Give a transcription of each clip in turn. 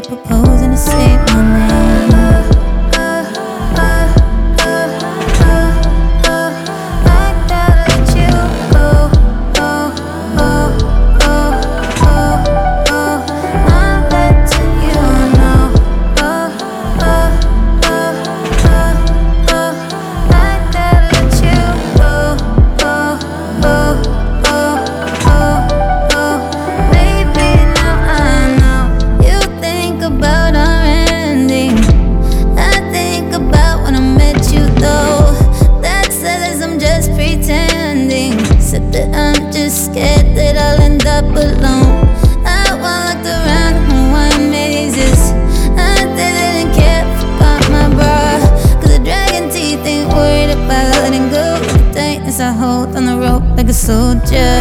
proposing to say my name. I'm just scared that I'll end up alone. I walked around Hawaiian mazes. I didn't care if I got my bra, cause the dragon teeth ain't worried about letting go. The tightness I hold on the rope like a soldier.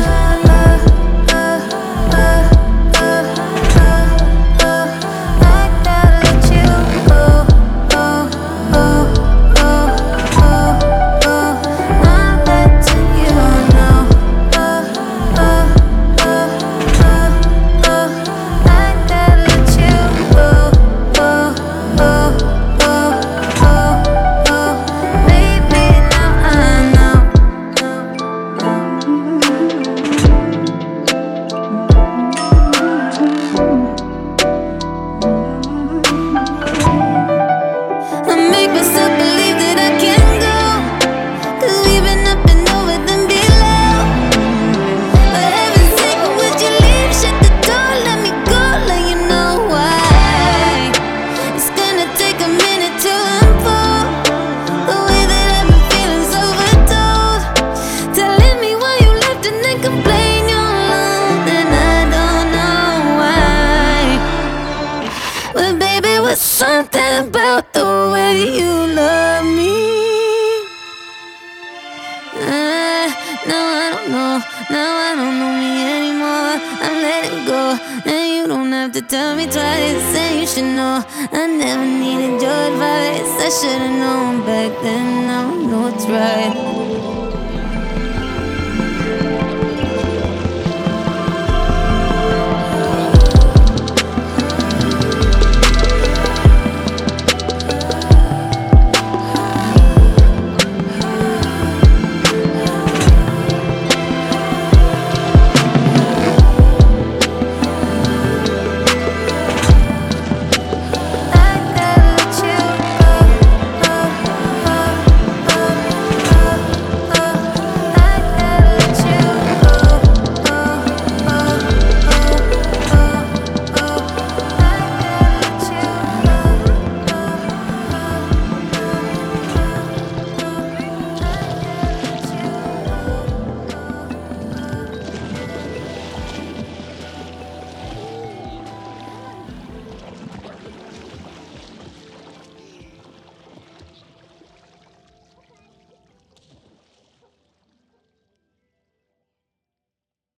Something about the way you love me. Now I don't know me anymore. I'm letting go, and you don't have to tell me twice. And you should know I never needed your advice. I should've known back then. Now I know it's right.